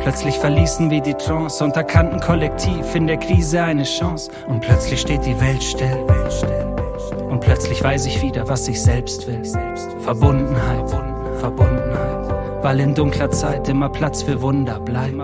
Plötzlich verließen wir die Trance und erkannten kollektiv in der Krise eine Chance. Und plötzlich steht die Welt still. Und plötzlich weiß ich wieder, was ich selbst will. Verbundenheit, Verbundenheit. Weil in dunkler Zeit immer Platz für Wunder bleibt.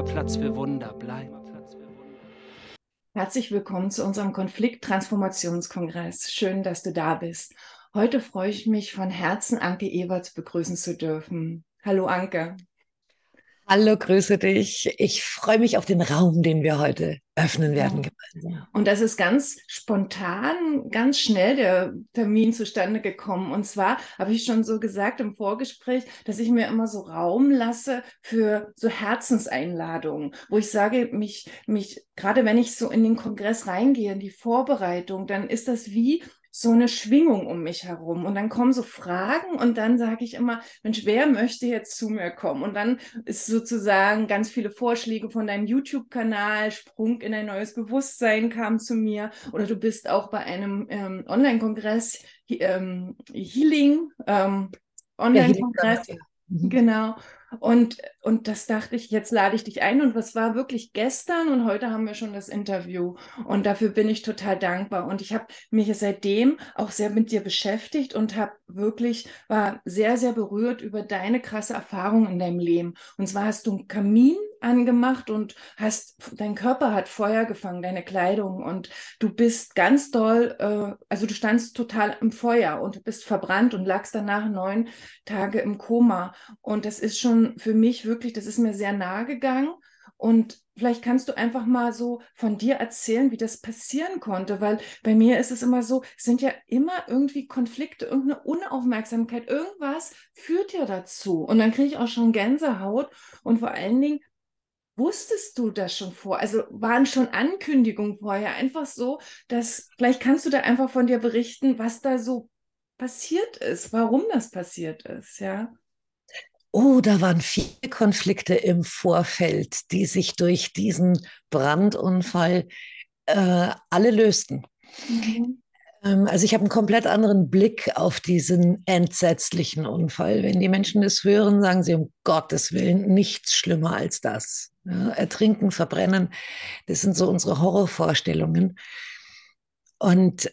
Herzlich willkommen zu unserem Konflikt-Transformationskongress. Schön, dass du da bist. Heute freue ich mich von Herzen, Anke Ewerts begrüßen zu dürfen. Hallo Anke. Hallo, grüße dich. Ich freue mich auf den Raum, den wir heute öffnen werden gemeinsam. Und das ist ganz spontan, ganz schnell der Termin zustande gekommen. Und zwar habe ich schon so gesagt im Vorgespräch, dass ich mir immer so Raum lasse für so Herzenseinladungen, wo ich sage, gerade wenn ich so in den Kongress reingehe, in die Vorbereitung, dann ist das wie so eine Schwingung um mich herum. Und dann kommen so Fragen und dann sage ich immer, Mensch, wer möchte jetzt zu mir kommen? Und dann ist sozusagen ganz viele Vorschläge von deinem YouTube-Kanal, Sprung in ein neues Bewusstsein kam zu mir. Oder du bist auch bei einem Online-Kongress, Healing, Online-Kongress. Ja. Genau. Und das dachte ich, jetzt lade ich dich ein. Und was war wirklich gestern und heute haben wir schon das Interview. Und dafür bin ich total dankbar. Und ich habe mich seitdem auch sehr mit dir beschäftigt und war sehr, sehr berührt über deine krasse Erfahrung in deinem Leben. Und zwar hast du einen Kamin angemacht und dein Körper hat Feuer gefangen, deine Kleidung. Und du bist ganz doll, also du standst total im Feuer und bist verbrannt und lagst danach 9 Tage im Koma. Und das ist schon für mich wirklich, das ist mir sehr nahe gegangen. Und vielleicht kannst du einfach mal so von dir erzählen, wie das passieren konnte, weil bei mir ist es immer so, es sind ja immer irgendwie Konflikte, irgendeine Unaufmerksamkeit, irgendwas führt ja dazu. Und dann kriege ich auch schon Gänsehaut und vor allen Dingen, wusstest du das schon vor? Also waren schon Ankündigungen vorher einfach so, dass vielleicht kannst du da einfach von dir berichten, was da so passiert ist, warum das passiert ist, ja? Oh, da waren viele Konflikte im Vorfeld, die sich durch diesen Brandunfall alle lösten. Mhm. Also ich habe einen komplett anderen Blick auf diesen entsetzlichen Unfall. Wenn die Menschen das hören, sagen sie um Gottes Willen nichts schlimmer als das. Ja, ertrinken, verbrennen, das sind so unsere Horrorvorstellungen. Und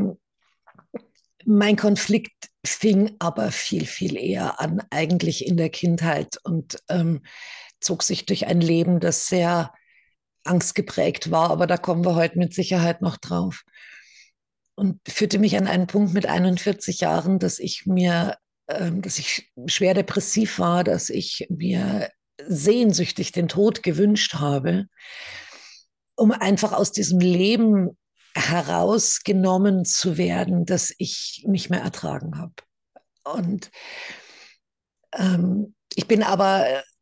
mein Konflikt fing aber viel, viel eher an, eigentlich in der Kindheit und zog sich durch ein Leben, das sehr angstgeprägt war, aber da kommen wir heute mit Sicherheit noch drauf. Und führte mich an einen Punkt mit 41 Jahren, dass ich schwer depressiv war, dass ich mir sehnsüchtig den Tod gewünscht habe, um einfach aus diesem Leben herausgenommen zu werden, das ich nicht mehr ertragen habe. Und ich bin aber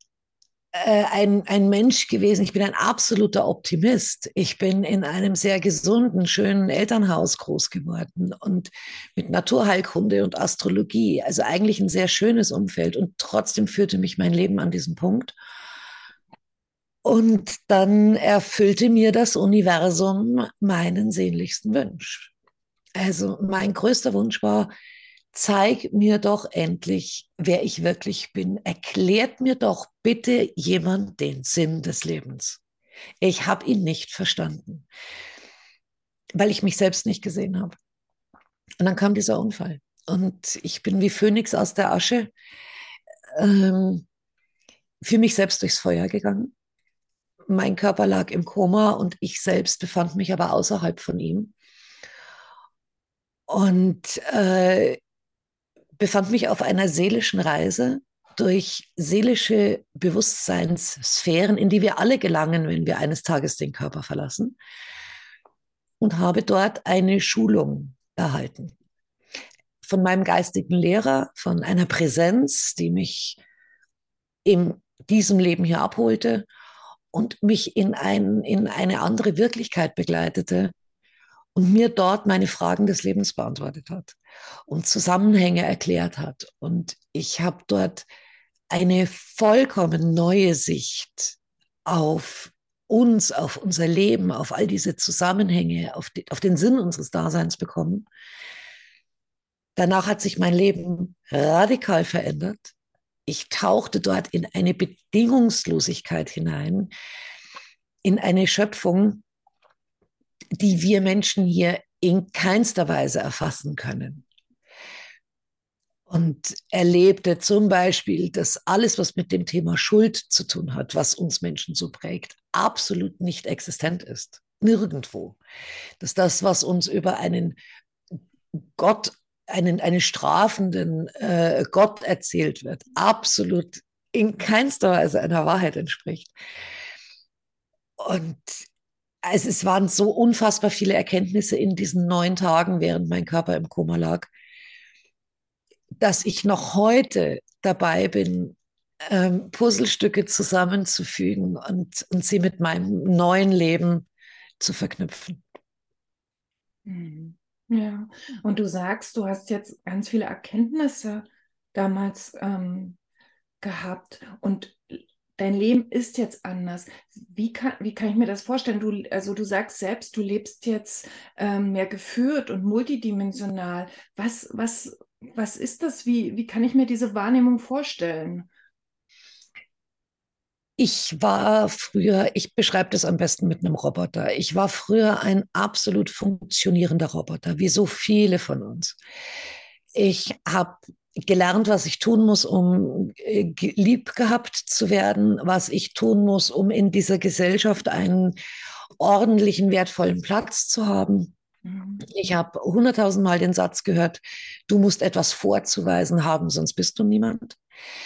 ein Mensch gewesen, ich bin ein absoluter Optimist. Ich bin in einem sehr gesunden, schönen Elternhaus groß geworden und mit Naturheilkunde und Astrologie. Also eigentlich ein sehr schönes Umfeld und trotzdem führte mich mein Leben an diesen Punkt. Und dann erfüllte mir das Universum meinen sehnlichsten Wunsch. Also mein größter Wunsch war, zeig mir doch endlich, wer ich wirklich bin. Erklärt mir doch bitte jemand den Sinn des Lebens. Ich habe ihn nicht verstanden, weil ich mich selbst nicht gesehen habe. Und dann kam dieser Unfall. Und ich bin wie Phönix aus der Asche ähm, für mich selbst durchs Feuer gegangen. Mein Körper lag im Koma und ich selbst befand mich aber außerhalb von ihm. Und befand mich auf einer seelischen Reise durch seelische Bewusstseinssphären, in die wir alle gelangen, wenn wir eines Tages den Körper verlassen, und habe dort eine Schulung erhalten von meinem geistigen Lehrer, von einer Präsenz, die mich in diesem Leben hier abholte und mich in eine andere Wirklichkeit begleitete und mir dort meine Fragen des Lebens beantwortet hat und Zusammenhänge erklärt hat. Und ich habe dort eine vollkommen neue Sicht auf uns, auf unser Leben, auf all diese Zusammenhänge, auf den Sinn unseres Daseins bekommen. Danach hat sich mein Leben radikal verändert. ich tauchte dort in eine Bedingungslosigkeit hinein, in eine Schöpfung, die wir Menschen hier in keinster Weise erfassen können. Und erlebte zum Beispiel, dass alles, was mit dem Thema Schuld zu tun hat, was uns Menschen so prägt, absolut nicht existent ist. Nirgendwo. Dass das, was uns über einen Gott, einen strafenden Gott erzählt wird, absolut in keinster Weise einer Wahrheit entspricht. Und es waren so unfassbar viele Erkenntnisse in diesen 9 Tagen, während mein Körper im Koma lag, dass ich noch heute dabei bin, Puzzlestücke zusammenzufügen und sie mit meinem neuen Leben zu verknüpfen. Ja, und du sagst, du hast jetzt ganz viele Erkenntnisse damals gehabt und dein Leben ist jetzt anders. Wie kann ich mir das vorstellen? Du sagst selbst, du lebst jetzt mehr geführt und multidimensional. Was ist das? Wie kann ich mir diese Wahrnehmung vorstellen? Ich beschreibe das am besten mit einem Roboter. Ich war früher ein absolut funktionierender Roboter, wie so viele von uns. Ich habe gelernt, was ich tun muss, um lieb gehabt zu werden, was ich tun muss, um in dieser Gesellschaft einen ordentlichen, wertvollen Platz zu haben. Ich habe 100.000 Mal den Satz gehört, du musst etwas vorzuweisen haben, sonst bist du niemand.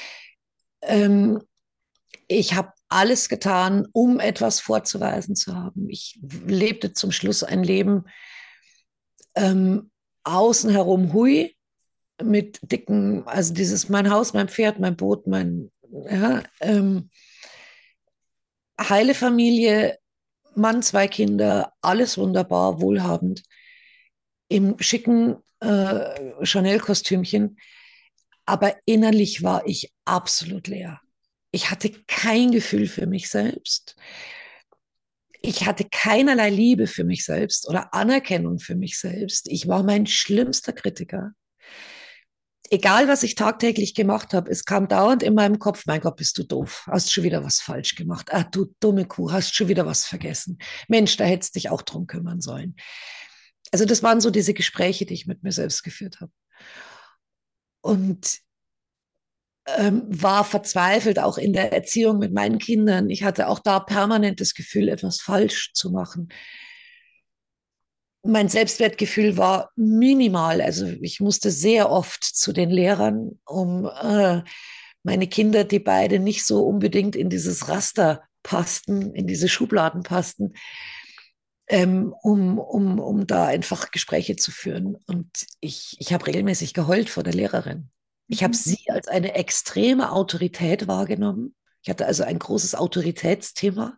Ich habe alles getan, um etwas vorzuweisen zu haben. Ich lebte zum Schluss ein Leben außen herum hui, mit dicken, also mein Haus, mein Pferd, mein Boot, ja, heile Familie, Mann, 2 Kinder, alles wunderbar, wohlhabend, im schicken Chanel-Kostümchen. Aber innerlich war ich absolut leer. Ich hatte kein Gefühl für mich selbst. Ich hatte keinerlei Liebe für mich selbst oder Anerkennung für mich selbst. Ich war mein schlimmster Kritiker. Egal, was ich tagtäglich gemacht habe, es kam dauernd in meinem Kopf, mein Gott, bist du doof, hast schon wieder was falsch gemacht. Ah, du dumme Kuh, hast schon wieder was vergessen. Mensch, da hättest dich auch drum kümmern sollen. Also das waren so diese Gespräche, die ich mit mir selbst geführt habe. Und war verzweifelt auch in der Erziehung mit meinen Kindern. Ich hatte auch da permanent das Gefühl, etwas falsch zu machen. Mein Selbstwertgefühl war minimal. Also ich musste sehr oft zu den Lehrern, um meine Kinder, die beide nicht so unbedingt in dieses Raster passten, in diese Schubladen passten, um da einfach Gespräche zu führen. Und ich habe regelmäßig geheult vor der Lehrerin. Ich habe sie als eine extreme Autorität wahrgenommen. Ich hatte also ein großes Autoritätsthema.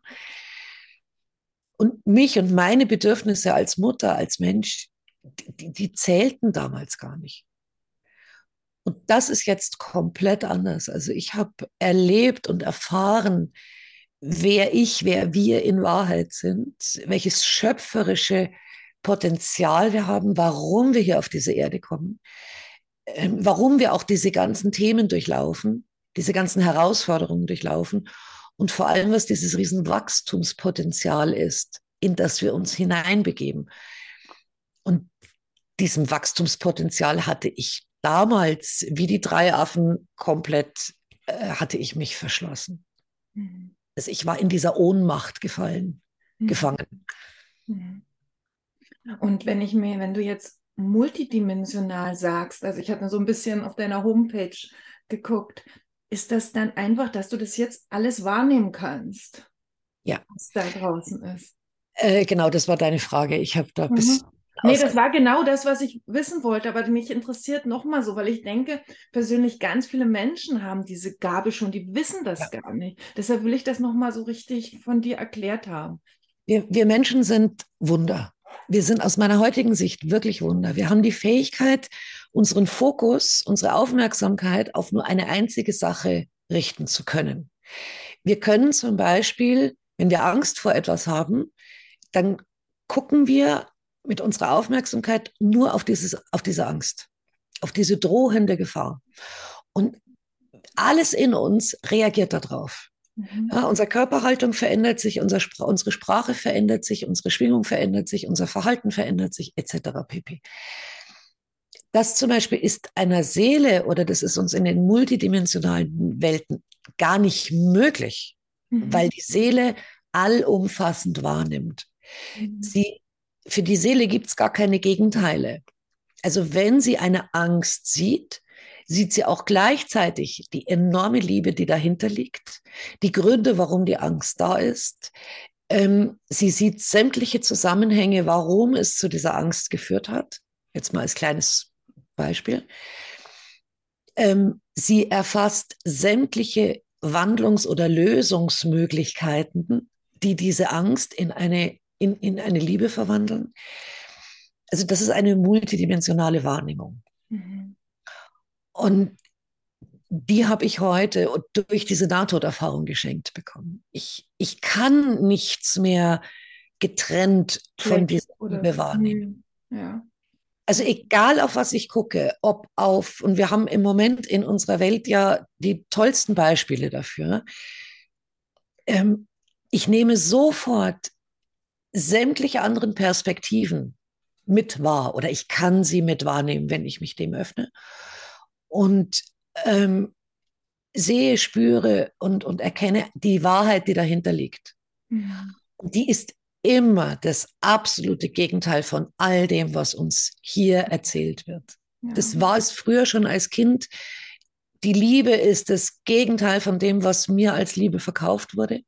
Und mich und meine Bedürfnisse als Mutter, als Mensch, die zählten damals gar nicht. Und das ist jetzt komplett anders. Also ich habe erlebt und erfahren, wer wir in Wahrheit sind, welches schöpferische Potenzial wir haben, warum wir hier auf diese Erde kommen, warum wir auch diese ganzen Themen durchlaufen, diese ganzen Herausforderungen durchlaufen und vor allem, was dieses Riesenwachstumspotenzial ist, in das wir uns hineinbegeben. Und diesem Wachstumspotenzial hatte ich damals, wie die 3 Affen, komplett, hatte ich mich verschlossen. Also ich war in dieser Ohnmacht gefangen. Und wenn du jetzt multidimensional sagst, also ich hatte so ein bisschen auf deiner Homepage geguckt, ist das dann einfach, dass du das jetzt alles wahrnehmen kannst, Ja. was da draußen ist? Genau, das war deine Frage. Ich habe da bis. Nee, das war genau das, was ich wissen wollte, aber mich interessiert nochmal so, weil ich denke, persönlich ganz viele Menschen haben diese Gabe schon, die wissen das gar nicht. Deshalb will ich das nochmal so richtig von dir erklärt haben. Wir Menschen sind Wunder. Wir sind aus meiner heutigen Sicht wirklich Wunder. Wir haben die Fähigkeit, unseren Fokus, unsere Aufmerksamkeit auf nur eine einzige Sache richten zu können. Wir können zum Beispiel, wenn wir Angst vor etwas haben, dann gucken wir mit unserer Aufmerksamkeit nur auf diese Angst, auf diese drohende Gefahr. Und alles in uns reagiert darauf. Ja, unsere Körperhaltung verändert sich, unsere Sprache verändert sich, unsere Schwingung verändert sich, unser Verhalten verändert sich, etc. pp. Das zum Beispiel ist einer Seele oder das ist uns in den multidimensionalen Welten gar nicht möglich, weil die Seele allumfassend wahrnimmt. Für die Seele gibt es gar keine Gegenteile. Also wenn sie eine Angst sieht, sieht sie auch gleichzeitig die enorme Liebe, die dahinter liegt, die Gründe, warum die Angst da ist. Sie sieht sämtliche Zusammenhänge, warum es zu dieser Angst geführt hat. Jetzt mal als kleines Beispiel. Sie erfasst sämtliche Wandlungs- oder Lösungsmöglichkeiten, die diese Angst in eine Liebe verwandeln. Also das ist eine multidimensionale Wahrnehmung. Und die habe ich heute durch diese Nahtoderfahrung geschenkt bekommen. Ich kann nichts mehr getrennt von dieser Liebe wahrnehmen. Ja. Also egal auf was ich gucke, und wir haben im Moment in unserer Welt ja die tollsten Beispiele dafür. Ich nehme sofort sämtliche anderen Perspektiven mit wahr oder ich kann sie mit wahrnehmen, wenn ich mich dem öffne. Und sehe, spüre und erkenne die Wahrheit, die dahinter liegt. Und die ist immer das absolute Gegenteil von all dem, was uns hier erzählt wird. Ja. Das war es früher schon als Kind. Die Liebe ist das Gegenteil von dem, was mir als Liebe verkauft wurde.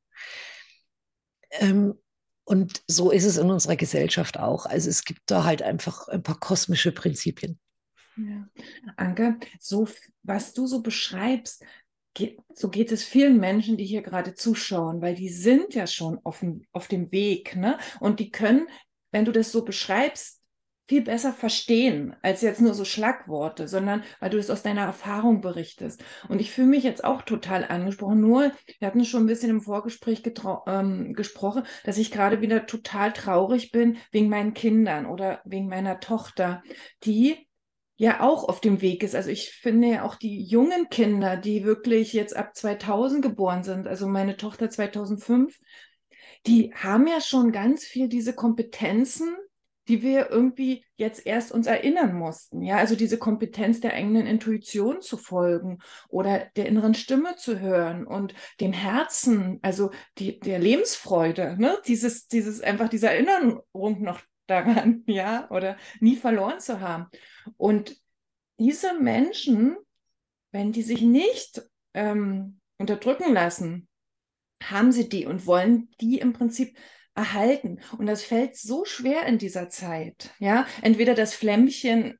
Und so ist es in unserer Gesellschaft auch. Also es gibt da halt einfach ein paar kosmische Prinzipien. Ja. Anke, so was du so beschreibst, so geht es vielen Menschen, die hier gerade zuschauen, weil die sind ja schon auf dem Weg, ne? Und die können, wenn du das so beschreibst, viel besser verstehen, als jetzt nur so Schlagworte, sondern weil du es aus deiner Erfahrung berichtest. Und ich fühle mich jetzt auch total angesprochen. Nur, wir hatten schon ein bisschen im Vorgespräch gesprochen, dass ich gerade wieder total traurig bin wegen meinen Kindern oder wegen meiner Tochter, die ja auch auf dem Weg ist. Also ich finde ja auch die jungen Kinder, die wirklich jetzt ab 2000 geboren sind, also meine Tochter 2005, die haben ja schon ganz viel diese Kompetenzen, die wir irgendwie jetzt erst uns erinnern mussten. Ja, also diese Kompetenz der eigenen Intuition zu folgen oder der inneren Stimme zu hören und dem Herzen, also der Lebensfreude, ne? Dieses einfach diese Erinnerung noch daran, ja, oder nie verloren zu haben. Und diese Menschen, wenn die sich nicht unterdrücken lassen, haben sie die und wollen die im Prinzip erhalten. Und das fällt so schwer in dieser Zeit, ja, entweder das Flämmchen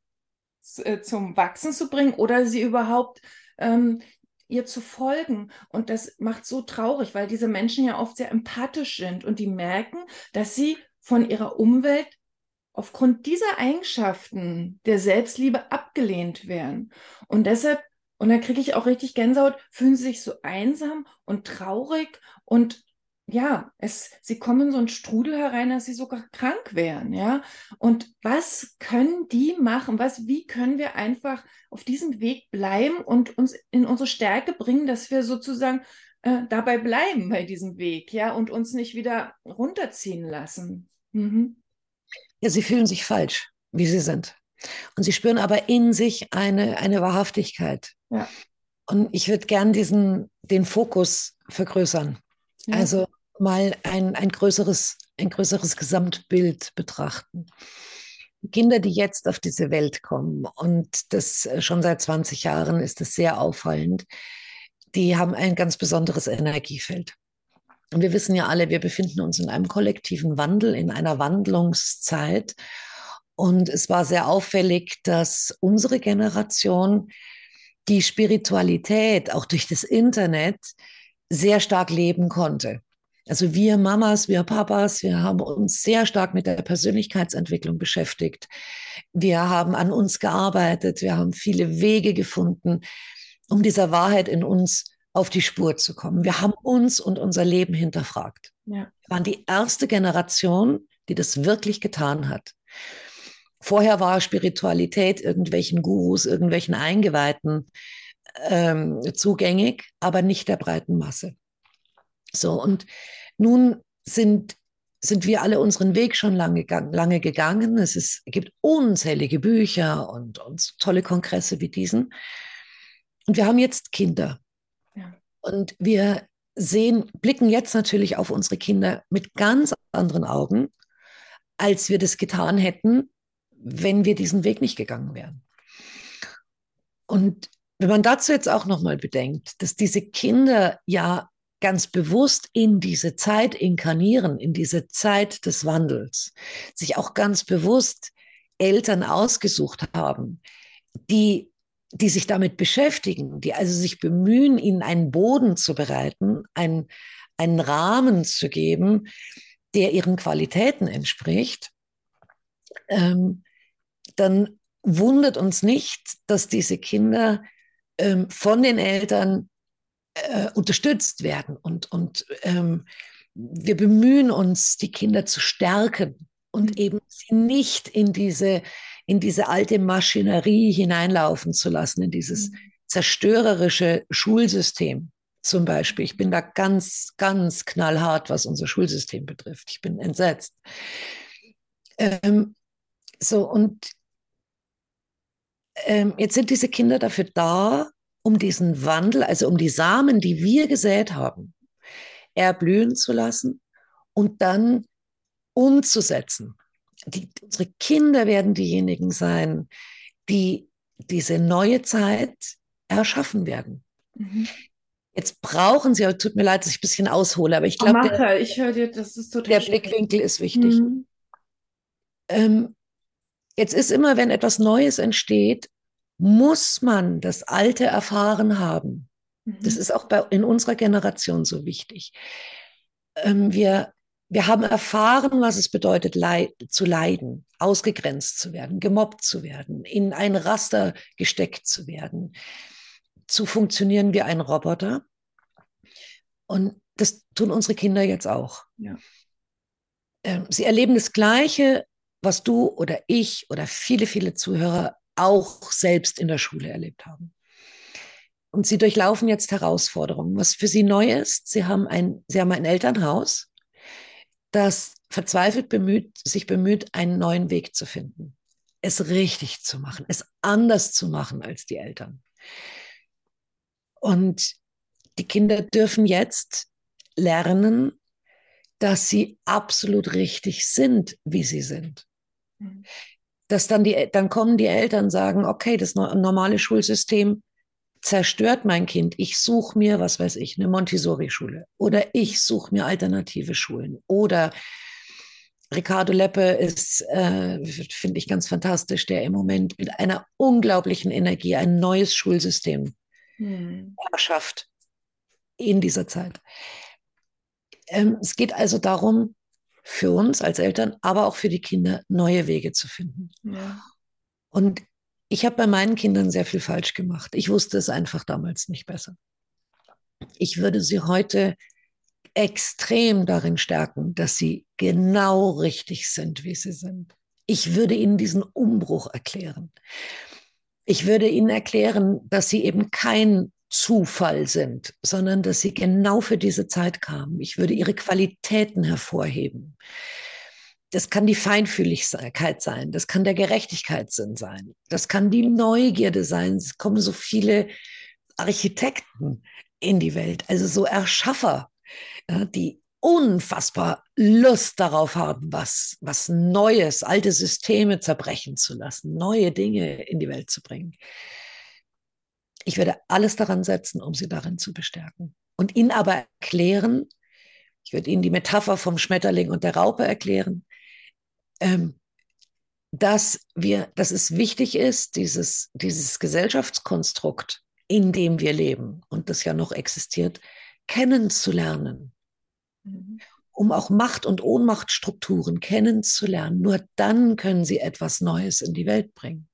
zum Wachsen zu bringen oder sie überhaupt ihr zu folgen. Und das macht so traurig, weil diese Menschen ja oft sehr empathisch sind und die merken, dass sie von ihrer Umwelt aufgrund dieser Eigenschaften der Selbstliebe abgelehnt werden. Und deshalb, und da kriege ich auch richtig Gänsehaut, fühlen sie sich so einsam und traurig und ja, sie kommen in so einen Strudel herein, dass sie sogar krank wären, ja. Und was können die machen? Wie können wir einfach auf diesem Weg bleiben und uns in unsere Stärke bringen, dass wir sozusagen dabei bleiben bei diesem Weg, ja, und uns nicht wieder runterziehen lassen? Ja, sie fühlen sich falsch, wie sie sind. Und sie spüren aber in sich eine Wahrhaftigkeit. Ja. Und ich würde gern den Fokus vergrößern. Ja. Also mal ein größeres Gesamtbild betrachten. Kinder, die jetzt auf diese Welt kommen, und das schon seit 20 Jahren ist das sehr auffallend, die haben ein ganz besonderes Energiefeld. Und wir wissen ja alle, wir befinden uns in einem kollektiven Wandel, in einer Wandlungszeit. Und es war sehr auffällig, dass unsere Generation die Spiritualität auch durch das Internet sehr stark leben konnte. Also wir Mamas, wir Papas, wir haben uns sehr stark mit der Persönlichkeitsentwicklung beschäftigt. Wir haben an uns gearbeitet, wir haben viele Wege gefunden, um dieser Wahrheit in uns auf die Spur zu kommen. Wir haben uns und unser Leben hinterfragt. Ja. Wir waren die erste Generation, die das wirklich getan hat. Vorher war Spiritualität irgendwelchen Gurus, irgendwelchen Eingeweihten zugängig, aber nicht der breiten Masse. So, und nun sind wir alle unseren Weg schon lange gegangen. Gibt unzählige Bücher und tolle Kongresse wie diesen. Und wir haben jetzt Kinder. Ja. Und wir blicken jetzt natürlich auf unsere Kinder mit ganz anderen Augen, als wir das getan hätten, wenn wir diesen Weg nicht gegangen wären. Und wenn man dazu jetzt auch nochmal bedenkt, dass diese Kinder ja ganz bewusst in diese Zeit inkarnieren, in diese Zeit des Wandels, sich auch ganz bewusst Eltern ausgesucht haben, die sich damit beschäftigen, die also sich bemühen, ihnen einen Boden zu bereiten, einen Rahmen zu geben, der ihren Qualitäten entspricht, dann wundert uns nicht, dass diese Kinder von den Eltern unterstützt werden. Und wir bemühen uns, die Kinder zu stärken und eben sie nicht in diese alte Maschinerie hineinlaufen zu lassen, in dieses zerstörerische Schulsystem zum Beispiel. Ich bin da ganz, ganz knallhart, was unser Schulsystem betrifft. Ich bin entsetzt. So, und jetzt sind diese Kinder dafür da, um diesen Wandel, also um die Samen, die wir gesät haben, erblühen zu lassen und dann umzusetzen. Unsere Kinder werden diejenigen sein, die diese neue Zeit erschaffen werden. Mhm. Jetzt brauchen sie, tut mir leid, dass ich ein bisschen aushole, aber ich glaube, ich höre dir, das ist total der schön. Blickwinkel ist wichtig. Jetzt ist immer, wenn etwas Neues entsteht, muss man das Alte erfahren haben. Das ist auch in unserer Generation so wichtig. Wir haben erfahren, was es bedeutet, zu leiden, ausgegrenzt zu werden, gemobbt zu werden, in ein Raster gesteckt zu werden, zu funktionieren wie ein Roboter. Und das tun unsere Kinder jetzt auch. Ja. Sie erleben das Gleiche, was du oder ich oder viele, viele Zuhörer auch selbst in der Schule erlebt haben. Und sie durchlaufen jetzt Herausforderungen. Was für sie neu ist, sie haben ein Elternhaus, das verzweifelt sich bemüht, einen neuen Weg zu finden, es richtig zu machen, es anders zu machen als die Eltern. Und die Kinder dürfen jetzt lernen, dass sie absolut richtig sind, wie sie sind. Dass dann kommen die Eltern und sagen, okay, das normale Schulsystem zerstört mein Kind. Ich suche mir, was weiß ich, eine Montessori-Schule oder ich suche mir alternative Schulen oder Ricardo Leppe ist, finde ich ganz fantastisch, der im Moment mit einer unglaublichen Energie ein neues Schulsystem erschafft in dieser Zeit. Es geht also darum, für uns als Eltern, aber auch für die Kinder, neue Wege zu finden. Ja. Und ich habe bei meinen Kindern sehr viel falsch gemacht. Ich wusste es einfach damals nicht besser. Ich würde sie heute extrem darin stärken, dass sie genau richtig sind, wie sie sind. Ich würde ihnen diesen Umbruch erklären. Ich würde ihnen erklären, dass sie eben kein Zufall sind, sondern dass sie genau für diese Zeit kamen. Ich würde ihre Qualitäten hervorheben. Das kann die Feinfühligkeit sein, das kann der Gerechtigkeitssinn sein, das kann die Neugierde sein. Es kommen so viele Architekten in die Welt, also so Erschaffer, die unfassbar Lust darauf haben, was Neues, alte Systeme zerbrechen zu lassen, neue Dinge in die Welt zu bringen. Ich werde alles daran setzen, um sie darin zu bestärken. Und ihnen aber erklären, ich würde ihnen die Metapher vom Schmetterling und der Raupe erklären, dass es wichtig ist, dieses Gesellschaftskonstrukt, in dem wir leben und das ja noch existiert, kennenzulernen, um auch Macht- und Ohnmachtstrukturen kennenzulernen. Nur dann können sie etwas Neues in die Welt bringen.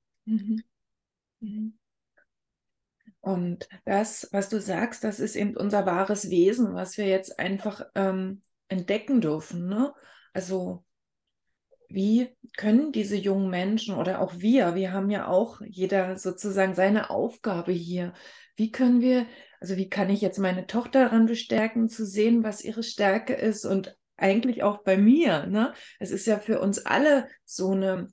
Und das, was du sagst, das ist eben unser wahres Wesen, was wir jetzt einfach entdecken dürfen. Ne? Also wie können diese jungen Menschen oder auch wir haben ja auch jeder sozusagen seine Aufgabe hier. Wie können wir, also wie kann ich jetzt meine Tochter daran bestärken, zu sehen, was ihre Stärke ist und eigentlich auch bei mir, ne? Es ist ja für uns alle so eine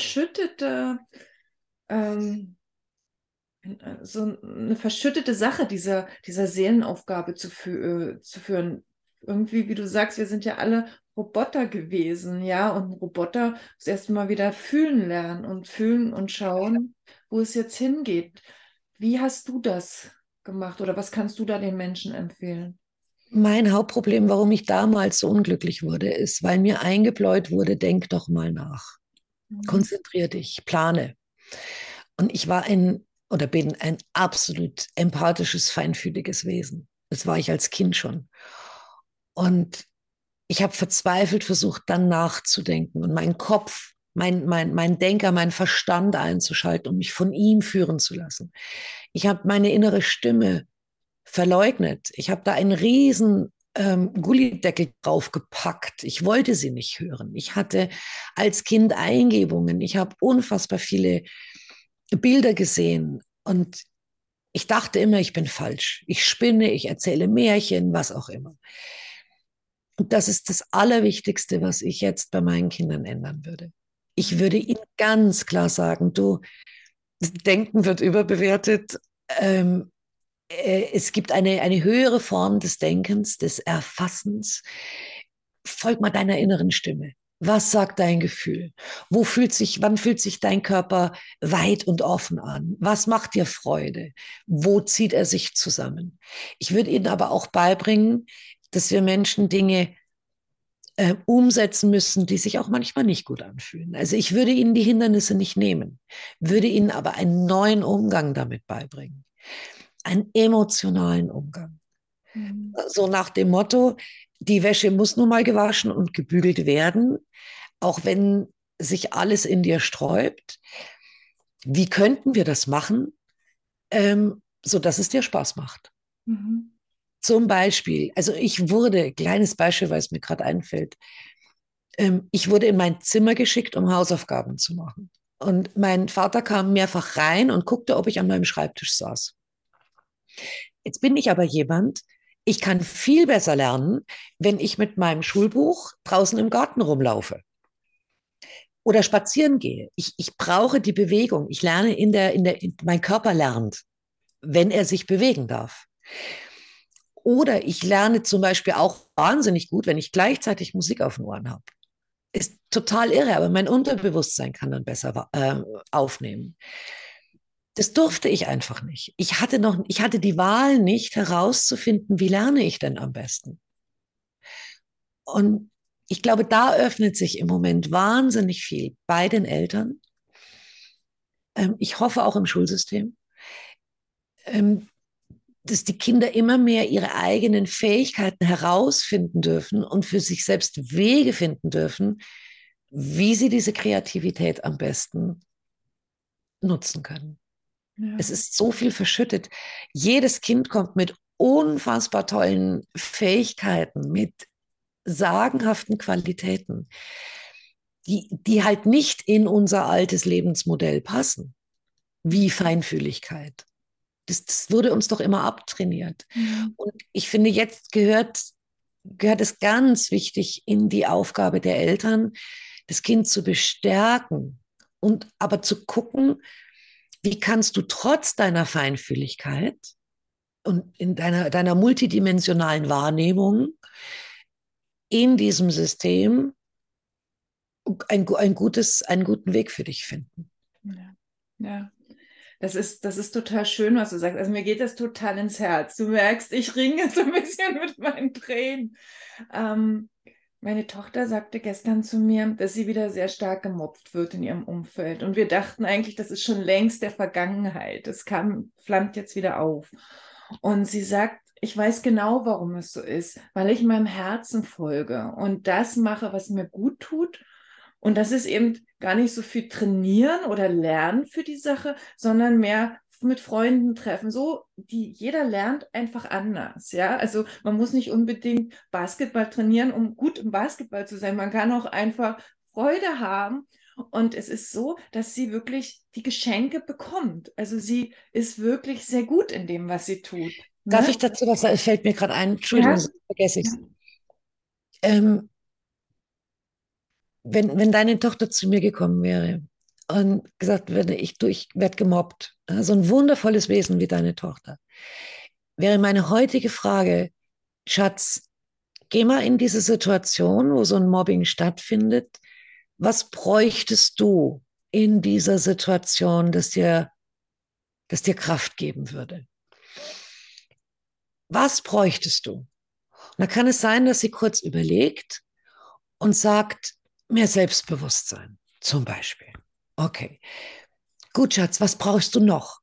ähm, so eine verschüttete Sache, dieser Seelenaufgabe zu führen. Irgendwie, wie du sagst, wir sind ja alle Roboter gewesen, ja, und ein Roboter muss erst mal wieder fühlen lernen und fühlen und schauen, wo es jetzt hingeht. Wie hast du das gemacht oder was kannst du da den Menschen empfehlen? Mein Hauptproblem, warum ich damals so unglücklich wurde, ist, weil mir eingebläut wurde, denk doch mal nach. Mhm. Konzentrier dich, plane. Und ich war ein oder bin ein absolut empathisches, feinfühliges Wesen. Das war ich als Kind schon. Und ich habe verzweifelt versucht, dann nachzudenken und meinen Kopf, mein Denker, meinen Verstand einzuschalten und mich von ihm führen zu lassen. Ich habe meine innere Stimme verleugnet. Ich habe da einen riesen Gullideckel draufgepackt. Ich wollte sie nicht hören. Ich hatte als Kind Eingebungen. Ich habe unfassbar viele Bilder gesehen und ich dachte immer, ich bin falsch. Ich spinne, ich erzähle Märchen, was auch immer. Und das ist das Allerwichtigste, was ich jetzt bei meinen Kindern ändern würde. Ich würde ihnen ganz klar sagen, du, Denken wird überbewertet. Es gibt eine höhere Form des Denkens, des Erfassens. Folg mal deiner inneren Stimme. Was sagt dein Gefühl? Wann fühlt sich dein Körper weit und offen an? Was macht dir Freude? Wo zieht er sich zusammen? Ich würde ihnen aber auch beibringen, dass wir Menschen Dinge umsetzen müssen, die sich auch manchmal nicht gut anfühlen. Also ich würde ihnen die Hindernisse nicht nehmen, würde ihnen aber einen neuen Umgang damit beibringen, einen emotionalen Umgang. Mhm. So nach dem Motto, die Wäsche muss nun mal gewaschen und gebügelt werden, auch wenn sich alles in dir sträubt. Wie könnten wir das machen, so dass es dir Spaß macht? Mhm. Zum Beispiel, also kleines Beispiel, weil es mir gerade einfällt, ich wurde in mein Zimmer geschickt, um Hausaufgaben zu machen. Und mein Vater kam mehrfach rein und guckte, ob ich an meinem Schreibtisch saß. Jetzt bin ich aber jemand, ich kann viel besser lernen, wenn ich mit meinem Schulbuch draußen im Garten rumlaufe oder spazieren gehe. Ich brauche die Bewegung. Ich lerne mein Körper lernt, wenn er sich bewegen darf. Oder ich lerne zum Beispiel auch wahnsinnig gut, wenn ich gleichzeitig Musik auf den Ohren habe. Ist total irre, aber mein Unterbewusstsein kann dann besser aufnehmen. Das durfte ich einfach nicht. Ich hatte die Wahl nicht herauszufinden, wie lerne ich denn am besten. Und ich glaube, da öffnet sich im Moment wahnsinnig viel bei den Eltern. Ich hoffe auch im Schulsystem, ähm, dass die Kinder immer mehr ihre eigenen Fähigkeiten herausfinden dürfen und für sich selbst Wege finden dürfen, wie sie diese Kreativität am besten nutzen können. Ja. Es ist so viel verschüttet. Jedes Kind kommt mit unfassbar tollen Fähigkeiten, mit sagenhaften Qualitäten, die halt nicht in unser altes Lebensmodell passen, wie Feinfühligkeit. Das wurde uns doch immer abtrainiert. Mhm. Und ich finde, jetzt gehört es ganz wichtig in die Aufgabe der Eltern, das Kind zu bestärken und aber zu gucken, wie kannst du trotz deiner Feinfühligkeit und in deiner multidimensionalen Wahrnehmung in diesem System einen guten Weg für dich finden. Ja. Ja. Das ist total schön, was du sagst. Also mir geht das total ins Herz. Du merkst, ich ringe so ein bisschen mit meinen Tränen. Ähm, Meine Tochter sagte gestern zu mir, dass sie wieder sehr stark gemobbt wird in ihrem Umfeld. Und wir dachten eigentlich, das ist schon längst der Vergangenheit. Es flammt jetzt wieder auf. Und sie sagt, ich weiß genau, warum es so ist, weil ich meinem Herzen folge und das mache, was mir gut tut. Und das ist eben gar nicht so viel trainieren oder lernen für die Sache, sondern mehr mit Freunden treffen. Jeder lernt einfach anders, ja. Also man muss nicht unbedingt Basketball trainieren, um gut im Basketball zu sein. Man kann auch einfach Freude haben. Und es ist so, dass sie wirklich die Geschenke bekommt. Also sie ist wirklich sehr gut in dem, was sie tut. Darf Ne? ich dazu was sagen? Es fällt mir gerade ein, Entschuldigung, Ja. sonst vergesse ich Ja. es. Wenn deine Tochter zu mir gekommen wäre und gesagt würde, ich werde gemobbt, so ein wundervolles Wesen wie deine Tochter, wäre meine heutige Frage, Schatz, geh mal in diese Situation, wo so ein Mobbing stattfindet. Was bräuchtest du in dieser Situation, das dir Kraft geben würde? Was bräuchtest du? Und da kann es sein, dass sie kurz überlegt und sagt, mehr Selbstbewusstsein zum Beispiel. Okay, gut, Schatz, was brauchst du noch?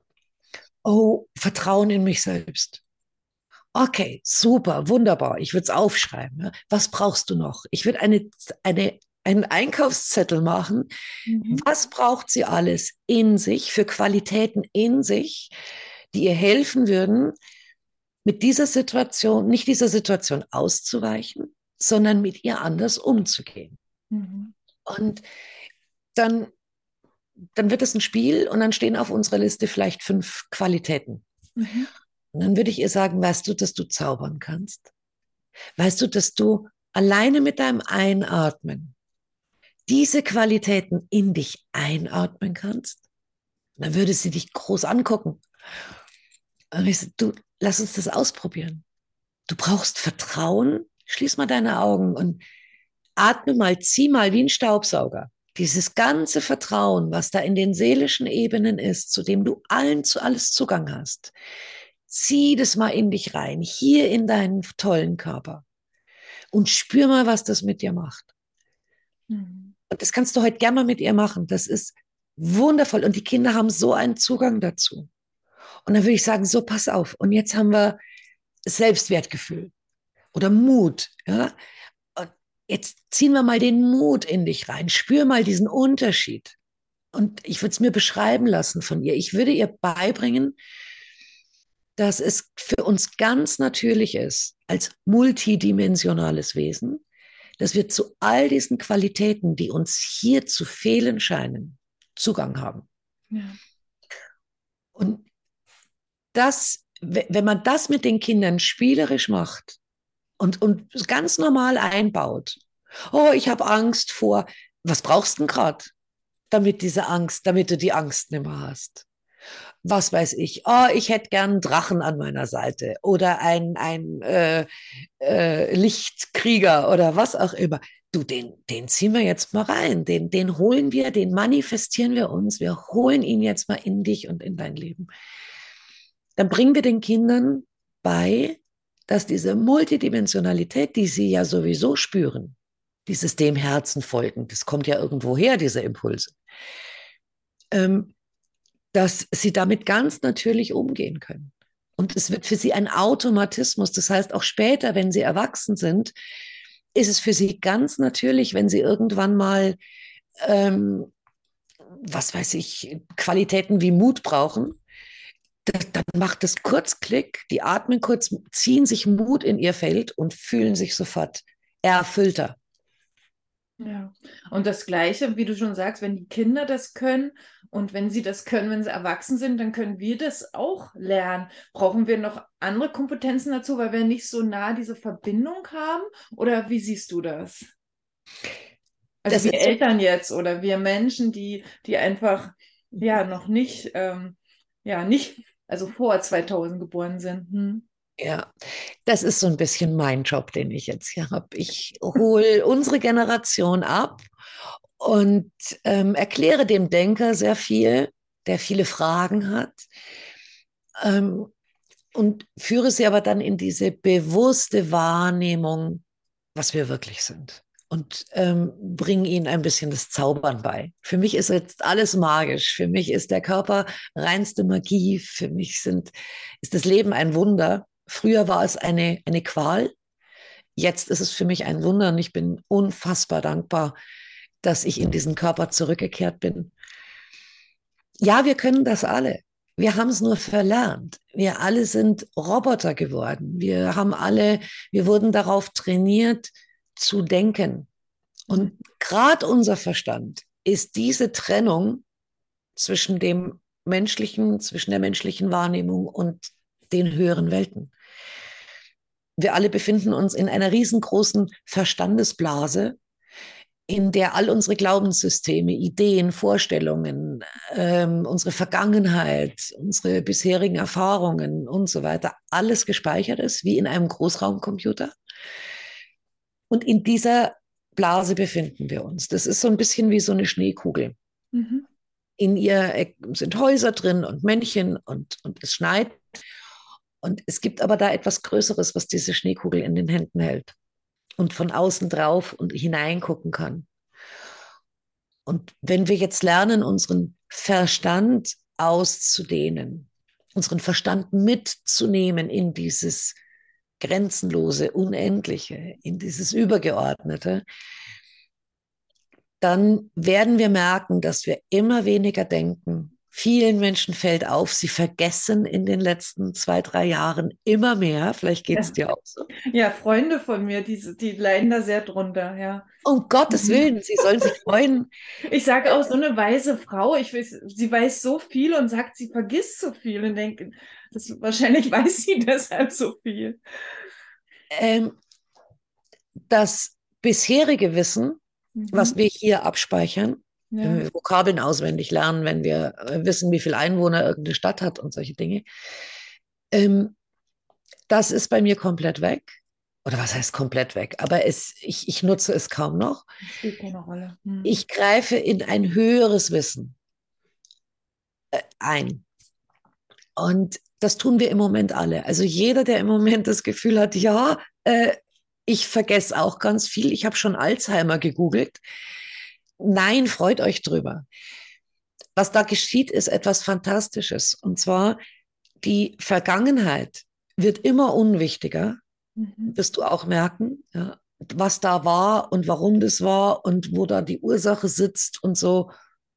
Oh, Vertrauen in mich selbst. Okay, super, wunderbar. Ich würde es aufschreiben. Ja. Was brauchst du noch? Ich würde einen Einkaufszettel machen. Mhm. Was braucht sie alles in sich, für Qualitäten in sich, die ihr helfen würden, mit dieser Situation, nicht dieser Situation auszuweichen, sondern mit ihr anders umzugehen. Mhm. Und dann, dann wird es ein Spiel und dann stehen auf unserer Liste vielleicht 5 Qualitäten. Mhm. Und dann würde ich ihr sagen, weißt du, dass du zaubern kannst? Weißt du, dass du alleine mit deinem Einatmen diese Qualitäten in dich einatmen kannst? Und dann würde sie dich groß angucken. Und ich so, du, lass uns das ausprobieren. Du brauchst Vertrauen. Schließ mal deine Augen und atme mal, zieh mal wie ein Staubsauger. Dieses ganze Vertrauen, was da in den seelischen Ebenen ist, zu dem du zu alles Zugang hast, zieh das mal in dich rein, hier in deinen tollen Körper und spür mal, was das mit dir macht. Mhm. Und das kannst du heute gerne mal mit ihr machen. Das ist wundervoll. Und die Kinder haben so einen Zugang dazu. Und dann würde ich sagen, so pass auf. Und jetzt haben wir Selbstwertgefühl oder Mut. Ja? Und jetzt ziehen wir mal den Mut in dich rein. Spür mal diesen Unterschied. Und ich würde es mir beschreiben lassen von ihr. Ich würde ihr beibringen, dass es für uns ganz natürlich ist, als multidimensionales Wesen, dass wir zu all diesen Qualitäten, die uns hier zu fehlen scheinen, Zugang haben. Ja. Und das, wenn man das mit den Kindern spielerisch macht und ganz normal einbaut, oh, ich habe Angst vor, was brauchst du denn gerade, damit du die Angst nicht mehr hast? Was weiß ich, oh, ich hätte gern einen Drachen an meiner Seite oder ein Lichtkrieger oder was auch immer. Du, den ziehen wir jetzt mal rein, den holen wir, den manifestieren wir uns, wir holen ihn jetzt mal in dich und in dein Leben. Dann bringen wir den Kindern bei, dass diese Multidimensionalität, die sie ja sowieso spüren, dieses dem Herzen folgen, das kommt ja irgendwo her, diese Impulse, ähm, dass sie damit ganz natürlich umgehen können. Und es wird für sie ein Automatismus. Das heißt, auch später, wenn sie erwachsen sind, ist es für sie ganz natürlich, wenn sie irgendwann mal, ähm, was weiß ich, Qualitäten wie Mut brauchen, dann macht es kurz Klick, die atmen kurz, ziehen sich Mut in ihr Feld und fühlen sich sofort erfüllter. Ja, und das Gleiche, wie du schon sagst, wenn die Kinder das können und wenn sie das können, wenn sie erwachsen sind, dann können wir das auch lernen. Brauchen wir noch andere Kompetenzen dazu, weil wir nicht so nah diese Verbindung haben? Oder wie siehst du das? Also Das wir ist so, Eltern jetzt oder wir Menschen, die einfach ja noch nicht, also vor 2000 geboren sind. Hm? ja, das ist so ein bisschen mein Job, den ich jetzt hier habe. Ich hole unsere Generation ab und erkläre dem Denker sehr viel, der viele Fragen hat, ähm, und führe sie aber dann in diese bewusste Wahrnehmung, was wir wirklich sind. Und bringe ihnen ein bisschen das Zaubern bei. Für mich ist jetzt alles magisch. Für mich ist der Körper reinste Magie. Für mich ist das Leben ein Wunder. Früher war es eine Qual. Jetzt ist es für mich ein Wunder und ich bin unfassbar dankbar, dass ich in diesen Körper zurückgekehrt bin. Ja, wir können das alle. Wir haben es nur verlernt. Wir alle sind Roboter geworden. Wir wurden darauf trainiert zu denken Und gerade unser Verstand ist diese Trennung zwischen dem menschlichen, zwischen der menschlichen Wahrnehmung und den höheren Welten. Wir alle befinden uns in einer riesengroßen Verstandesblase, in der all unsere Glaubenssysteme, Ideen, Vorstellungen, unsere Vergangenheit, unsere bisherigen Erfahrungen und so weiter, alles gespeichert ist, wie in einem Großraumcomputer. Und in dieser Blase befinden wir uns. Das ist so ein bisschen wie so eine Schneekugel. Mhm. In ihr sind Häuser drin und Männchen und es schneit. Und es gibt aber da etwas Größeres, was diese Schneekugel in den Händen hält und von außen drauf und hineingucken kann. Und wenn wir jetzt lernen, unseren Verstand auszudehnen, unseren Verstand mitzunehmen in dieses Grenzenlose, Unendliche, in dieses Übergeordnete, dann werden wir merken, dass wir immer weniger denken. Vielen Menschen fällt auf, sie vergessen in den letzten 2, 3 Jahren immer mehr. Vielleicht geht es Ja. dir auch so. Ja, Freunde von mir, die leiden da sehr drunter, ja. Um Gottes Willen, sie sollen sich freuen. Ich sage auch, so eine weise Frau, sie weiß so viel und sagt, sie vergisst so viel und denke, wahrscheinlich weiß sie deshalb so viel. Das bisherige Wissen, was wir hier abspeichern, wenn Ja. wir Vokabeln auswendig lernen, wenn wir wissen, wie viele Einwohner irgendeine Stadt hat und solche Dinge, das ist bei mir komplett weg. Oder was heißt komplett weg? Aber ich nutze es kaum noch. Spielt keine Rolle. Ich greife in ein höheres Wissen ein. Und das tun wir im Moment alle. Also jeder, der im Moment das Gefühl hat, ja, ich vergesse auch ganz viel. Ich habe schon Alzheimer gegoogelt. Nein, freut euch drüber. Was da geschieht, ist etwas Fantastisches. Und zwar, die Vergangenheit wird immer unwichtiger. Wirst du auch merken, ja, was da war und warum das war und wo da die Ursache sitzt und so,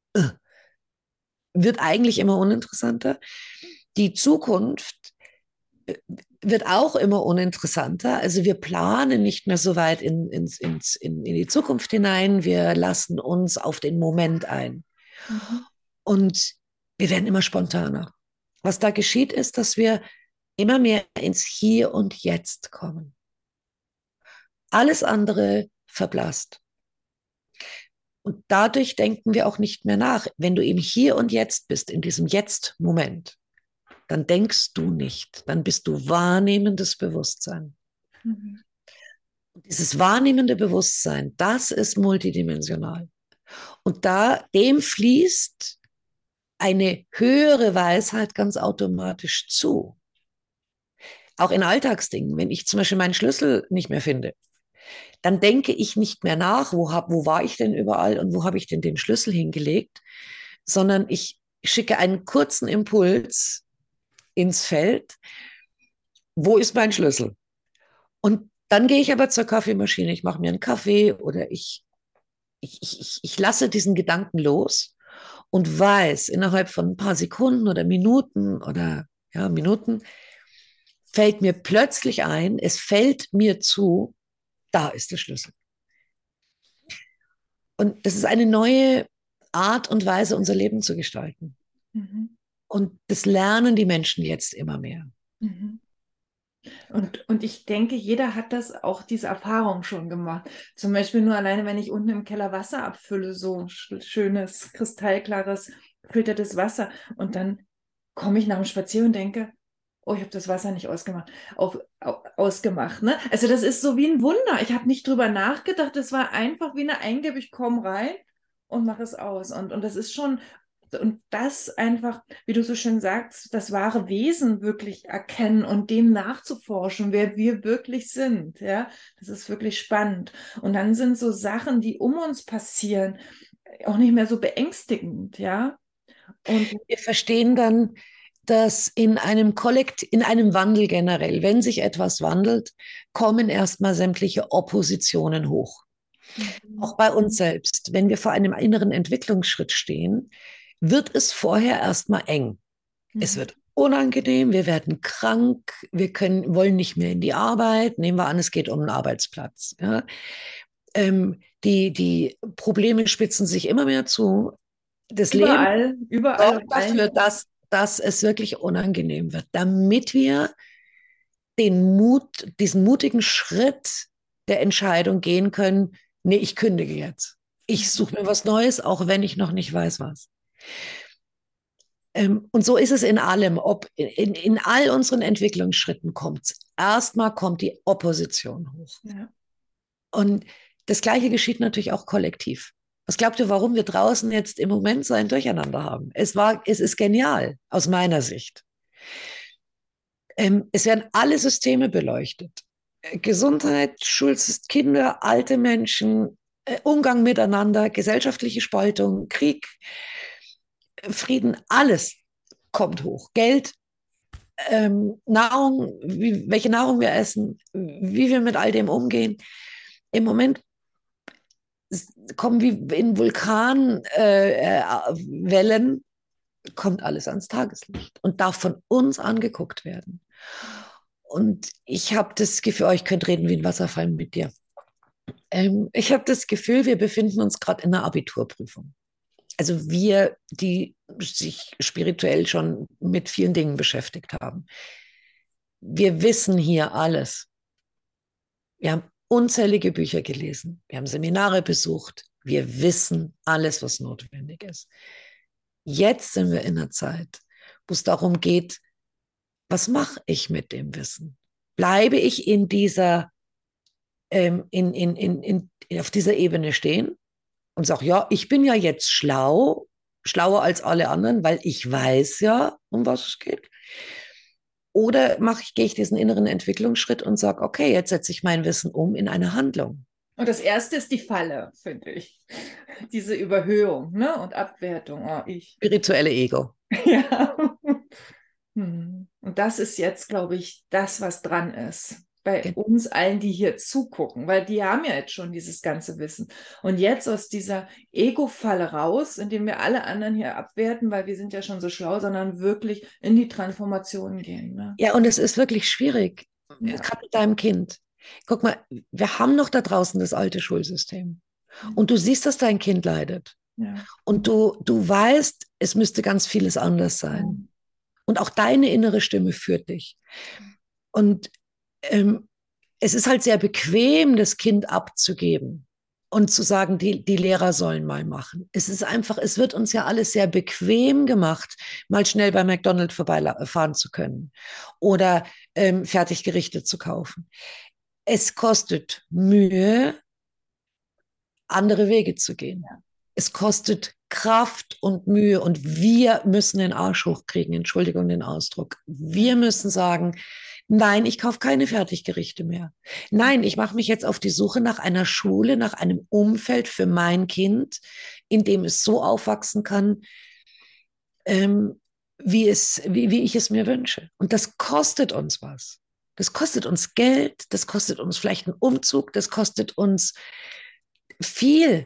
wird eigentlich immer uninteressanter. Die Zukunft wird auch immer uninteressanter. Also wir planen nicht mehr so weit in die Zukunft hinein. Wir lassen uns auf den Moment ein. Und wir werden immer spontaner. Was da geschieht, ist, dass wir immer mehr ins Hier und Jetzt kommen. Alles andere verblasst. Und dadurch denken wir auch nicht mehr nach. Wenn du im Hier und Jetzt bist, in diesem Jetzt-Moment, dann denkst du nicht, dann bist du wahrnehmendes Bewusstsein. Und dieses wahrnehmende Bewusstsein, das ist multidimensional. Und dem fließt eine höhere Weisheit ganz automatisch zu. Auch in Alltagsdingen, wenn ich zum Beispiel meinen Schlüssel nicht mehr finde, dann denke ich nicht mehr nach, wo war ich denn überall und wo habe ich denn den Schlüssel hingelegt, sondern ich schicke einen kurzen Impuls ins Feld, wo ist mein Schlüssel? Und dann gehe ich aber zur Kaffeemaschine, ich mache mir einen Kaffee oder ich lasse diesen Gedanken los und weiß, innerhalb von ein paar Sekunden oder Minuten fällt mir plötzlich ein, es fällt mir zu, da ist der Schlüssel. Und das ist eine neue Art und Weise, unser Leben zu gestalten. Und das lernen die Menschen jetzt immer mehr. Und ich denke, jeder hat diese Erfahrung schon gemacht. Zum Beispiel nur alleine, wenn ich unten im Keller Wasser abfülle, so schönes, kristallklares, gefiltertes Wasser. Und dann komme ich nach dem Spaziergang und denke, oh, ich habe das Wasser nicht ausgemacht. Ne? Also das ist so wie ein Wunder. Ich habe nicht drüber nachgedacht. Es war einfach wie eine Eingabe, ich komme rein und mache es aus. Und das ist schon, und das einfach, wie du so schön sagst, das wahre Wesen wirklich erkennen und dem nachzuforschen, wer wir wirklich sind. Ja, das ist wirklich spannend. Und dann sind so Sachen, die um uns passieren, auch nicht mehr so beängstigend. Ja, und wir verstehen dann, dass in einem Wandel generell, wenn sich etwas wandelt, kommen erstmal sämtliche Oppositionen hoch. Auch bei uns selbst. Wenn wir vor einem inneren Entwicklungsschritt stehen, wird es vorher erstmal eng. Es wird unangenehm, wir werden krank, wollen nicht mehr in die Arbeit. Nehmen wir an, es geht um einen Arbeitsplatz. Ja. Die Probleme spitzen sich immer mehr zu. Das Leben Überall auf sorgt allen. dafür, dass es wirklich unangenehm wird, damit wir diesen mutigen Schritt der Entscheidung gehen können, nee, ich kündige jetzt. Ich suche mir was Neues, auch wenn ich noch nicht weiß, was. Und so ist es in allem, ob in all unseren Entwicklungsschritten kommt die Opposition hoch. Ja. Und das Gleiche geschieht natürlich auch kollektiv. Was glaubt ihr, warum wir draußen jetzt im Moment so ein Durcheinander haben? Es ist genial aus meiner Sicht. Es werden alle Systeme beleuchtet. Gesundheit, Kinder, alte Menschen, Umgang miteinander, gesellschaftliche Spaltung, Krieg, Frieden, alles kommt hoch. Geld, Nahrung, welche Nahrung wir essen, wie wir mit all dem umgehen. Im Moment kommen wie in Vulkanwellen, kommt alles ans Tageslicht und darf von uns angeguckt werden. Und ich habe das Gefühl, ich könnte reden wie ein Wasserfall mit dir. Ich habe das Gefühl, wir befinden uns gerade in einer Abiturprüfung. Also wir, die sich spirituell schon mit vielen Dingen beschäftigt haben. Wir wissen hier alles. Wir haben unzählige Bücher gelesen. Wir haben Seminare besucht. Wir wissen alles, was notwendig ist. Jetzt sind wir in einer Zeit, wo es darum geht, was mache ich mit dem Wissen? Bleibe ich in dieser, auf dieser Ebene stehen und sage, ja, ich bin ja jetzt schlau, schlauer als alle anderen, weil ich weiß ja, um was es geht. Oder gehe ich diesen inneren Entwicklungsschritt und sage, okay, jetzt setze ich mein Wissen um in eine Handlung. Und das erste ist die Falle, finde ich. Diese Überhöhung, ne? Und Abwertung. Oh, Spirituelle Ego. Ja. Und das ist jetzt, glaube ich, das, was dran ist. Bei uns allen, die hier zugucken, weil die haben ja jetzt schon dieses ganze Wissen. Und jetzt aus dieser Ego-Falle raus, indem wir alle anderen hier abwerten, weil wir sind ja schon so schlau, sondern wirklich in die Transformation gehen. Ne? Ja, und es ist wirklich schwierig, Ja. gerade mit deinem Kind. Guck mal, wir haben noch da draußen das alte Schulsystem. Und du siehst, dass dein Kind leidet. Ja. Und du weißt, es müsste ganz vieles anders sein. Und auch deine innere Stimme führt dich. Und es ist halt sehr bequem, das Kind abzugeben und zu sagen, die Lehrer sollen mal machen. Es ist einfach, es wird uns ja alles sehr bequem gemacht, mal schnell bei McDonald's vorbeifahren zu können oder Fertiggerichte zu kaufen. Es kostet Mühe, andere Wege zu gehen. Ja. Es kostet Kraft und Mühe und wir müssen den Arsch hochkriegen, Entschuldigung den Ausdruck. Wir müssen sagen, nein, ich kaufe keine Fertiggerichte mehr. Nein, ich mache mich jetzt auf die Suche nach einer Schule, nach einem Umfeld für mein Kind, in dem es so aufwachsen kann, wie ich es mir wünsche. Und das kostet uns was. Das kostet uns Geld, das kostet uns vielleicht einen Umzug, das kostet uns viel.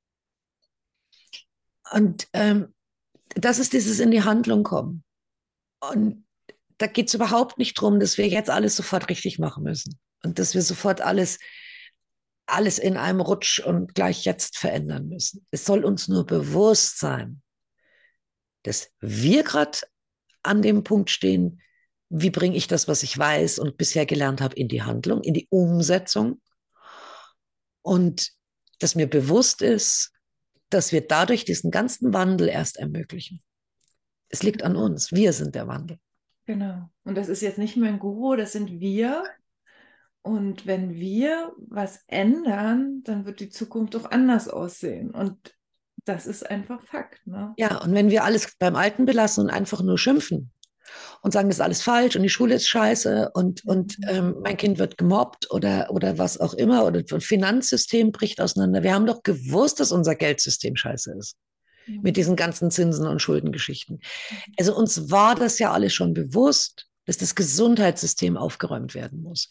Und das ist dieses in die Handlung kommen. Und da geht es überhaupt nicht darum, dass wir jetzt alles sofort richtig machen müssen und dass wir sofort alles in einem Rutsch und gleich jetzt verändern müssen. Es soll uns nur bewusst sein, dass wir gerade an dem Punkt stehen, wie bringe ich das, was ich weiß und bisher gelernt habe, in die Handlung, in die Umsetzung. Und dass mir bewusst ist, dass wir dadurch diesen ganzen Wandel erst ermöglichen. Es liegt an uns. Wir sind der Wandel. Genau. Und das ist jetzt nicht mehr ein Guru, das sind wir. Und wenn wir was ändern, dann wird die Zukunft auch anders aussehen. Und das ist einfach Fakt. Ne? Ja, und wenn wir alles beim Alten belassen und einfach nur schimpfen und sagen, das ist alles falsch und die Schule ist scheiße und mein Kind wird gemobbt oder was auch immer oder das Finanzsystem bricht auseinander. Wir haben doch gewusst, dass unser Geldsystem scheiße ist. Mit diesen ganzen Zinsen und Schuldengeschichten. Also uns war das ja alles schon bewusst, dass das Gesundheitssystem aufgeräumt werden muss.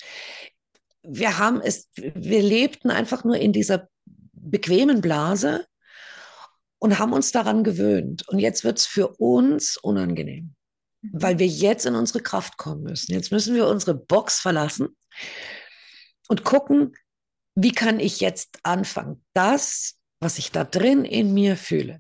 Wir lebten einfach nur in dieser bequemen Blase und haben uns daran gewöhnt. Und jetzt wird es für uns unangenehm, weil wir jetzt in unsere Kraft kommen müssen. Jetzt müssen wir unsere Box verlassen und gucken, wie kann ich jetzt anfangen, das, was ich da drin in mir fühle,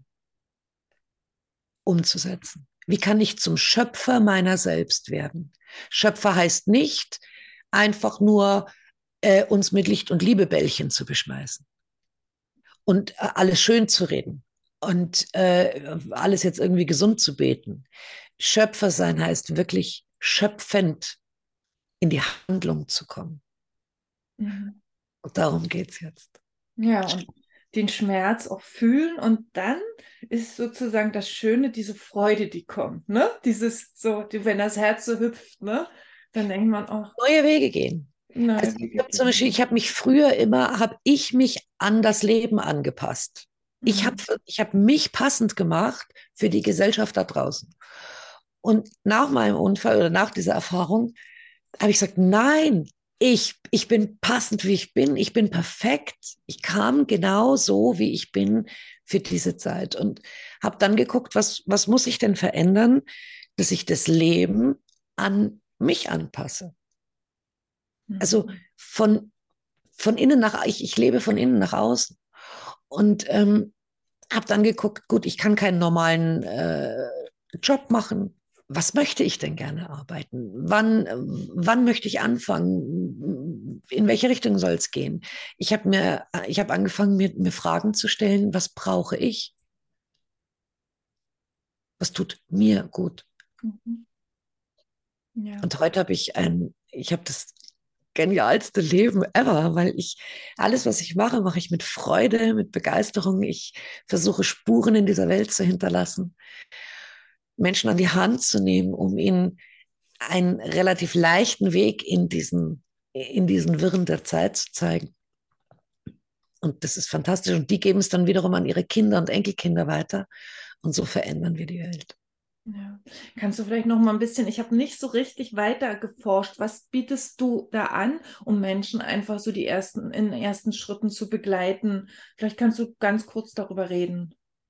umzusetzen? Wie kann ich zum Schöpfer meiner selbst werden? Schöpfer heißt nicht einfach nur uns mit Licht und Liebebällchen zu beschmeißen und alles schön zu reden und alles jetzt irgendwie gesund zu beten. Schöpfer sein heißt wirklich schöpfend in die Handlung zu kommen. Mhm. Und darum geht es jetzt. Ja, und den Schmerz auch fühlen und dann ist sozusagen das Schöne, diese Freude, die kommt, ne? Dieses so, wenn das Herz so hüpft, ne? Dann denkt man, oh, Neue Wege gehen. nein, Also ich habe zum Beispiel, ich habe mich früher immer, habe ich mich an das Leben angepasst. Ich hab mich passend gemacht für die Gesellschaft da draußen. Und nach meinem Unfall oder nach dieser Erfahrung habe ich gesagt, nein, ich bin passend, wie ich bin. Ich bin perfekt. Ich kam genau so, wie ich bin für diese Zeit. Und habe dann geguckt, was muss ich denn verändern, dass ich das Leben an mich anpasse. Also von innen nach, ich lebe von innen nach außen. Und habe dann geguckt, gut, ich kann keinen normalen Job machen. Was möchte ich denn gerne arbeiten? Wann möchte ich anfangen? In welche Richtung soll es gehen? Ich habe angefangen, mir Fragen zu stellen, was brauche ich? Was tut mir gut? Mhm. Ja. Und heute ich habe das genialste Leben ever, weil alles, was ich mache, mache ich mit Freude, mit Begeisterung. Ich versuche Spuren in dieser Welt zu hinterlassen, Menschen an die Hand zu nehmen, um ihnen einen relativ leichten Weg in diesen Wirren der Zeit zu zeigen. Und das ist fantastisch. Und die geben es dann wiederum an ihre Kinder und Enkelkinder weiter. Und so verändern wir die Welt. Ja. Kannst du vielleicht noch mal ein bisschen, ich habe nicht so richtig weiter geforscht, was bietest du da an, um Menschen einfach so in den ersten Schritten zu begleiten? Vielleicht kannst du ganz kurz darüber reden.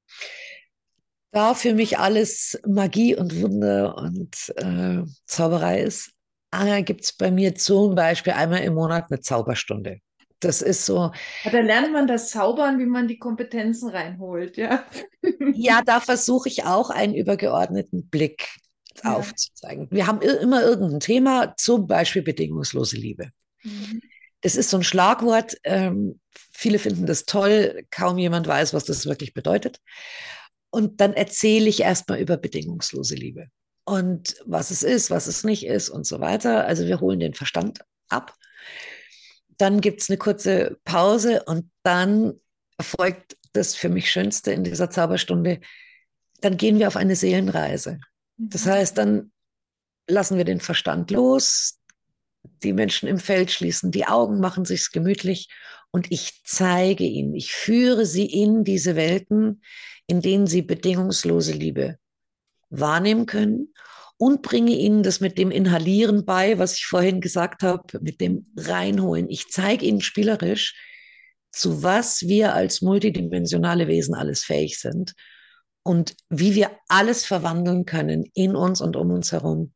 Da für mich alles Magie und Wunder und Zauberei ist, gibt es bei mir zum Beispiel einmal im Monat eine Zauberstunde. Das ist so, Ja, da lernt man das Zaubern, wie man die Kompetenzen reinholt, ja. ja, da versuche ich auch einen übergeordneten Blick Ja. aufzuzeigen. Wir haben immer irgendein Thema, zum Beispiel bedingungslose Liebe. Mhm. Das ist so ein Schlagwort. Viele finden das toll, kaum jemand weiß, was das wirklich bedeutet. Und dann erzähle ich erstmal über bedingungslose Liebe und was es ist, was es nicht ist und so weiter. Also wir holen den Verstand ab. Dann gibt es eine kurze Pause und dann folgt das für mich Schönste in dieser Zauberstunde. Dann gehen wir auf eine Seelenreise. Das Mhm. heißt, dann lassen wir den Verstand los, die Menschen im Feld schließen die Augen, machen sich's gemütlich und ich zeige ihnen, ich führe sie in diese Welten, in denen sie bedingungslose Liebe wahrnehmen können und bringe ihnen das mit dem Inhalieren bei, was ich vorhin gesagt habe, mit dem Reinholen. Ich zeige ihnen spielerisch, zu was wir als multidimensionale Wesen alles fähig sind und wie wir alles verwandeln können in uns und um uns herum,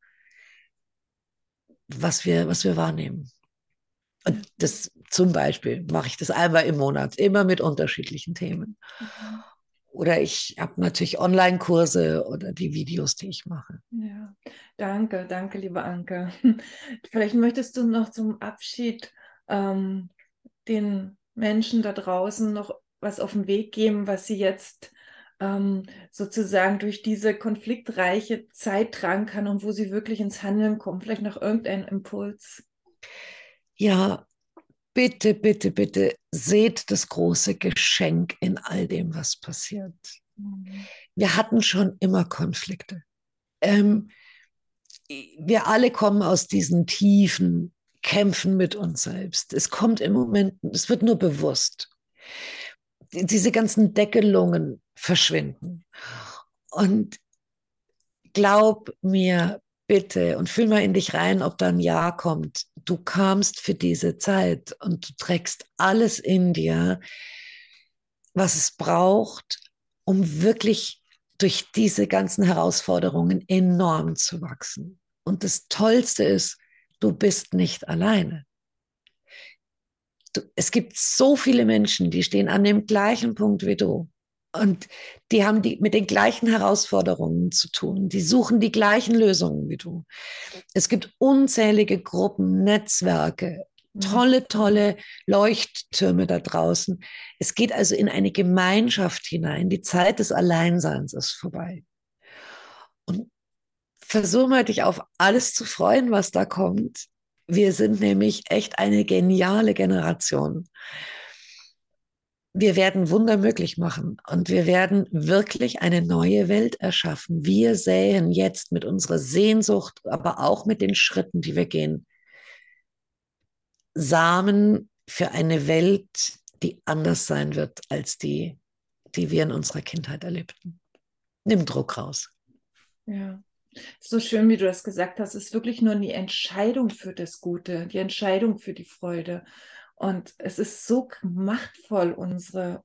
was wir wahrnehmen. Und das zum Beispiel mache ich das einmal im Monat, immer mit unterschiedlichen Themen. Mhm. Oder ich habe natürlich Online-Kurse oder die Videos, die ich mache. Ja, danke, danke, liebe Anke. Vielleicht möchtest du noch zum Abschied ähm, den Menschen da draußen noch was auf den Weg geben, was sie jetzt sozusagen durch diese konfliktreiche Zeit tragen kann und wo sie wirklich ins Handeln kommen. Vielleicht noch irgendein Impuls. Ja, bitte, bitte, bitte seht das große Geschenk in all dem, was passiert. Mhm. Wir hatten schon immer Konflikte. Ähm, wir alle kommen aus diesen tiefen Kämpfen mit uns selbst. Es kommt im Moment, es wird nur bewusst. Diese ganzen Deckelungen verschwinden. Und glaub mir bitte und fühl mal in dich rein, ob da ein Ja kommt. Du kamst für diese Zeit und du trägst alles in dir, was es braucht, um wirklich durch diese ganzen Herausforderungen enorm zu wachsen. Und das Tollste ist, du bist nicht alleine. Es gibt so viele Menschen, die stehen an dem gleichen Punkt wie du. Und die haben mit den gleichen Herausforderungen zu tun. Die suchen die gleichen Lösungen wie du. Es gibt unzählige Gruppen, Netzwerke, tolle Leuchttürme da draußen. Es geht also in eine Gemeinschaft hinein. Die Zeit des Alleinseins ist vorbei. Und versuch mal, dich auf alles zu freuen, was da kommt. Wir sind nämlich echt eine geniale Generation. Wir werden Wunder möglich machen und wir werden wirklich eine neue Welt erschaffen. Wir säen jetzt mit unserer Sehnsucht, aber auch mit den Schritten, die wir gehen, Samen für eine Welt, die anders sein wird als die wir in unserer Kindheit erlebten. Nimm Druck raus. Ja. So schön, wie du das gesagt hast, es ist wirklich nur die Entscheidung für das Gute, die Entscheidung für die Freude. Und es ist so machtvoll, unser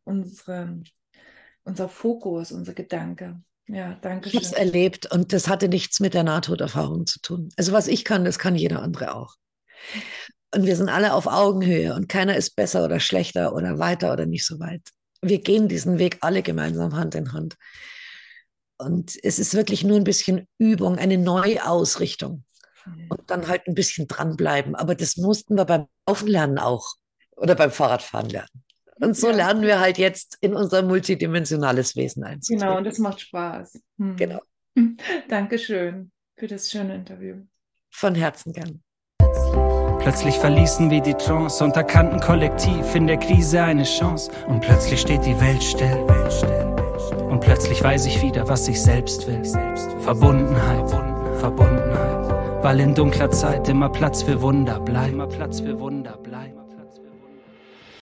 Fokus, unser Gedanke. Ja, danke schön. Ich habe es erlebt und das hatte nichts mit der Nahtoderfahrung zu tun. Also was ich kann, das kann jeder andere auch. Und wir sind alle auf Augenhöhe und keiner ist besser oder schlechter oder weiter oder nicht so weit. Wir gehen diesen Weg alle gemeinsam Hand in Hand. Und es ist wirklich nur ein bisschen Übung, eine Neuausrichtung. Und dann halt ein bisschen dranbleiben. Aber das mussten wir beim Laufen lernen auch. Oder beim Fahrradfahren lernen. Und so lernen wir halt jetzt in unser multidimensionales Wesen einzutreten. Genau, und das macht Spaß. Genau. Dankeschön für das schöne Interview. Von Herzen gern. Plötzlich verließen wir die Trance und erkannten kollektiv in der Krise eine Chance. Und plötzlich steht die Welt still. Und plötzlich weiß ich wieder, was ich selbst will. Verbundenheit. Weil in dunkler Zeit immer Platz für Wunder bleibt.